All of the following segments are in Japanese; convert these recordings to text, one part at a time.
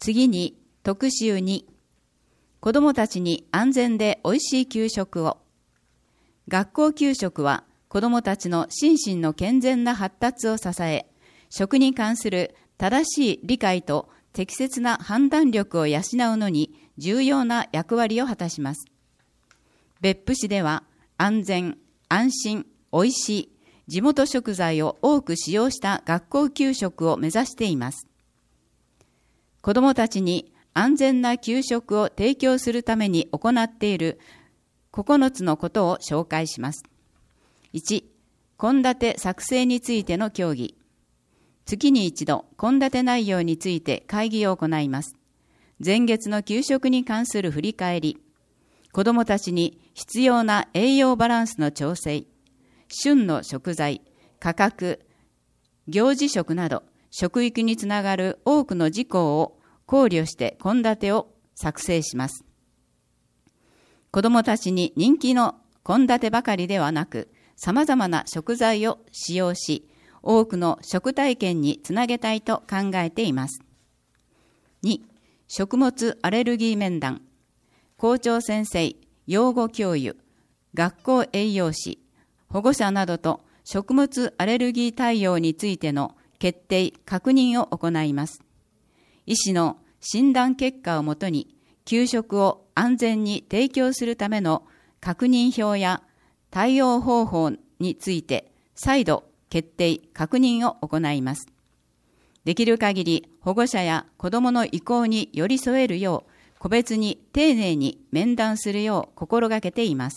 次に特集2、子どもたちに安全でおいしい給食を。学校給食は子どもたちの心身の健全な発達を支え、食に関する正しい理解と適切な判断力を養うのに重要な役割を果たします。別府市では安全、安心、おいしい、地元食材を多く使用した学校給食を目指しています。子どもたちに安全な給食を提供するために行っている9つのことを紹介します。1、献立作成についての協議。月に一度、献立内容について会議を行います。前月の給食に関する振り返り、子どもたちに必要な栄養バランスの調整、旬の食材、価格、行事食など、食育につながる多くの事項を考慮して献立を作成します。子どもたちに人気の献立ばかりではなく、さまざまな食材を使用し、多くの食体験につなげたいと考えています。2、食物アレルギー面談。校長先生、養護教諭、学校栄養士、保護者などと食物アレルギー対応についての決定・確認を行います。医師の診断結果をもとに、給食を安全に提供するための確認表や対応方法について再度決定・確認を行います。できる限り保護者や子どもの意向に寄り添えるよう、個別に丁寧に面談するよう心がけています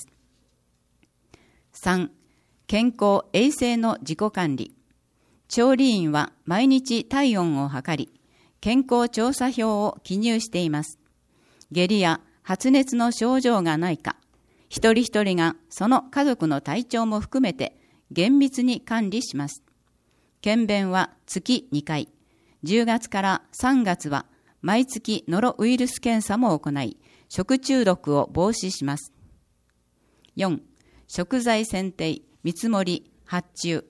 。3、健康・衛生の自己管理。調理員は毎日体温を測り、健康調査表を記入しています。下痢や発熱の症状がないか、一人一人がその家族の体調も含めて厳密に管理します。検便は月2回、10月から3月は毎月ノロウイルス検査も行い、食中毒を防止します。4、食材選定、見積もり、発注。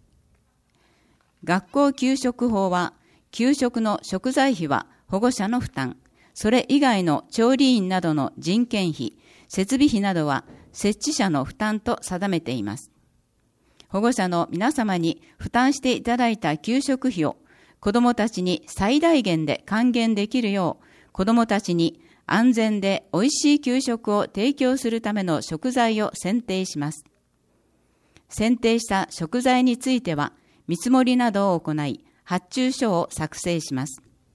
学校給食法は、給食の食材費は保護者の負担、それ以外の調理員などの人件費、設備費などは設置者の負担と定めています。保護者の皆様に負担していただいた給食費を子どもたちに最大限で還元できるよう、子どもたちに安全でおいしい給食を提供するための食材を選定します。選定した食材については見積もりなどを行い、発注書を作成します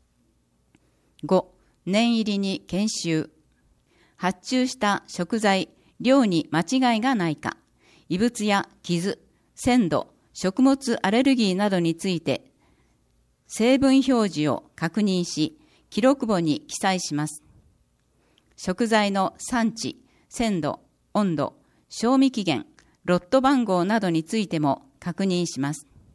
。5、念入りに研修。発注した食材、量に間違いがないか、異物や傷、鮮度、食物アレルギーなどについて、成分表示を確認し、記録簿に記載します。食材の産地、鮮度、温度、賞味期限、ロット番号などについても確認します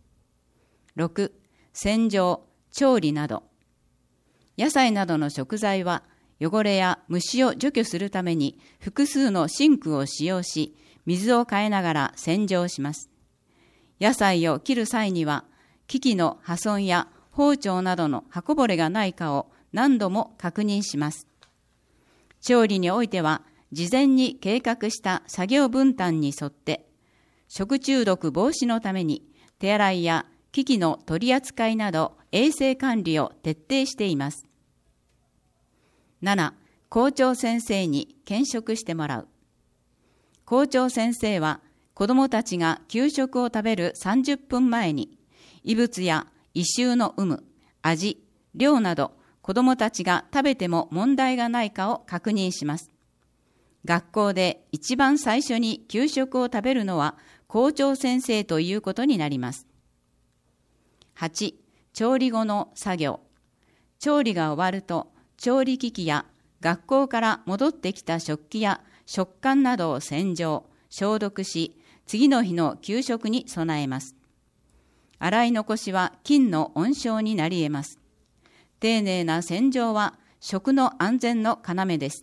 。6、洗浄、調理など。野菜などの食材は汚れや虫を除去するために複数のシンクを使用し、水を変えながら洗浄します。野菜を切る際には、機器の破損や包丁などの刃こぼれがないかを何度も確認します。調理においては、事前に計画した作業分担に沿って、食中毒防止のために手洗いや機器の取り扱いなど衛生管理を徹底しています。7、校長先生に兼職してもらう。校長先生は子どもたちが給食を食べる30分前に異物や異臭の有無、味、量など子どもたちが食べても問題がないかを確認します。学校で一番最初に給食を食べるのは校長先生ということになります。8、調理後の作業。調理が終わると調理機器や学校から戻ってきた食器や食管などを洗浄、消毒し、次の日の給食に備えます。洗い残しは菌の温床になり得ます。丁寧な洗浄は食の安全の要です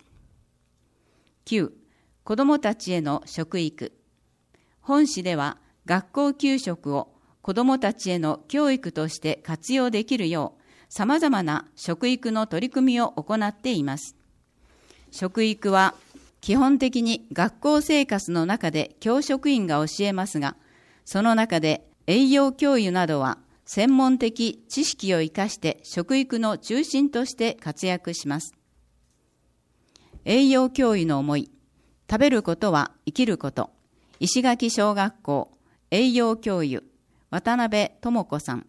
。9、子どもたちへの食育。本市では学校給食を子どもたちへの教育として活用できるよう、 様々な食育の取り組みを行っています。食育は基本的に学校生活の中で教職員が教えますが、その中で栄養教諭などは専門的知識を生かして食育の中心として活躍します。栄養教諭の思い、食べることは生きること。石垣小学校栄養教諭渡辺智子さん。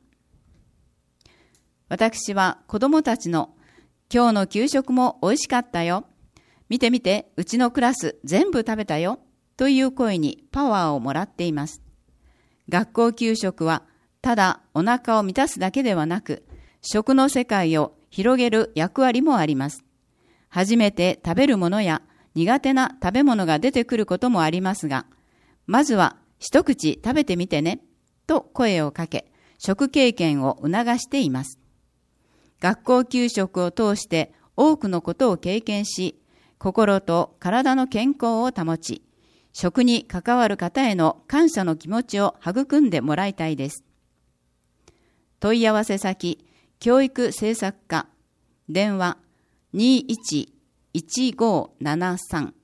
私は子どもたちの今日の給食も美味しかったよ。見て見て、うちのクラス全部食べたよ。という声にパワーをもらっています。学校給食はただお腹を満たすだけではなく、食の世界を広げる役割もあります。初めて食べるものや苦手な食べ物が出てくることもありますが、まずは一口食べてみてね、と声をかけ、食経験を促しています。学校給食を通して多くのことを経験し、心と体の健康を保ち、食に関わる方への感謝の気持ちを育んでもらいたいです。問い合わせ先、教育政策課、電話211573